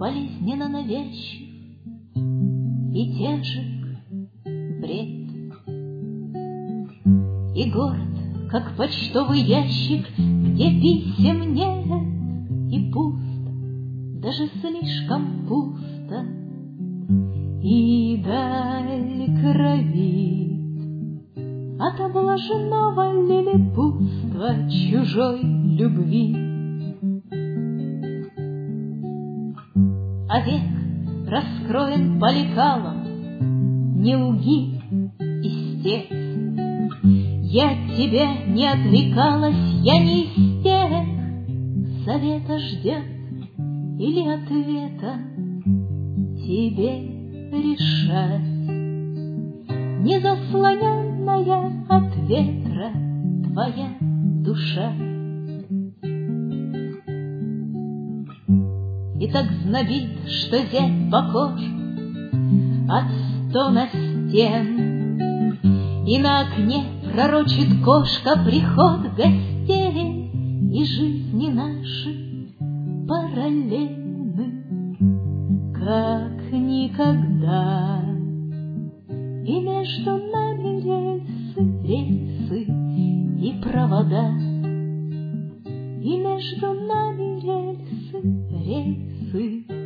болезненно навязчив и тяжек бред. И город, как почтовый ящик, где писем нет, и пуст, даже слишком пусто, и даль кровит от облаженного лилипутства чужой любви. А век раскроен по лекалам, не лги, истец. Я от тебя не отрекалась, я не из тех, совета ждет или ответа тебе решать. Не заслоненная от ветра твоя душа. И так знобит, что зять похож от стона стен, и на окне пророчит кошка приход гостей, и жизни наши параллельны, как никогда. И между нами рельсы и провода, и между нами рельсы